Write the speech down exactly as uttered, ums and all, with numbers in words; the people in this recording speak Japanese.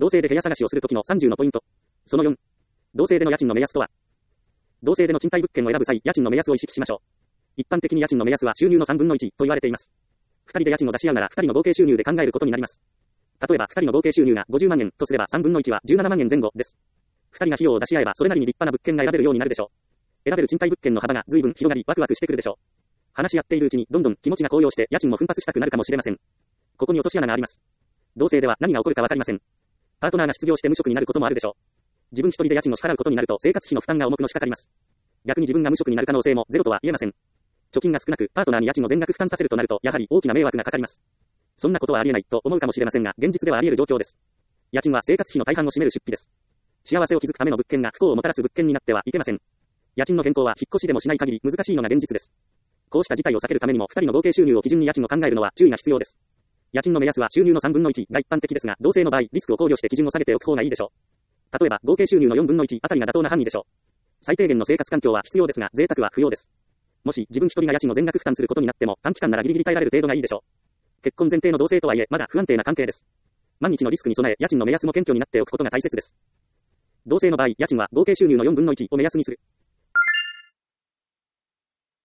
同棲で部屋探しをするときのさんじゅうのポイント。そのよん。同棲での家賃の目安とは。同棲での賃貸物件を選ぶ際、家賃の目安を意識しましょう。一般的に家賃の目安は収入のさんぶんのいちと言われています。ふたりで家賃を出し合うならふたりの合計収入で考えることになります。例えばふたりの合計収入がごじゅうまんえんとすればさんぶんのいちはじゅうななまんえん前後です。ふたりが費用を出し合えばそれなりに立派な物件が選べるようになるでしょう。選べる賃貸物件の幅が随分広がりワクワクしてくるでしょう。話し合っているうちにどんどん気持ちが高揚して家賃も奮発したくなるかもしれません。ここに落とし穴があります。同棲では何が起こるかわかりません。パートナーが失業して無職になることもあるでしょう。自分一人で家賃を支払うことになると生活費の負担が重くのしかかります。逆に自分が無職になる可能性もゼロとは言えません。貯金が少なくパートナーに家賃を全額負担させるとなるとやはり大きな迷惑がかかります。そんなことはありえないと思うかもしれませんが現実ではあり得る状況です。家賃は生活費の大半を占める出費です。幸せを築くための物件が不幸をもたらす物件になってはいけません。家賃の変更は引っ越しでもしない限り難しいのが現実です。こうした事態を避けるためにもふたりの合計収入を基準に家賃を考えるのは注意が必要です。家賃の目安は収入のさんぶんのいちが一般的ですが、同棲の場合リスクを考慮して基準を下げておく方がいいでしょう。例えば合計収入のよんぶんのいちあたりが妥当な範囲でしょう。最低限の生活環境は必要ですが贅沢は不要です。もし自分一人が家賃を全額負担することになっても短期間ならギリギリ耐えられる程度がいいでしょう。結婚前提の同棲とはいえまだ不安定な関係です。万一のリスクに備え家賃の目安も謙虚になっておくことが大切です。同棲の場合家賃は合計収入のよんぶんのいちを目安にする。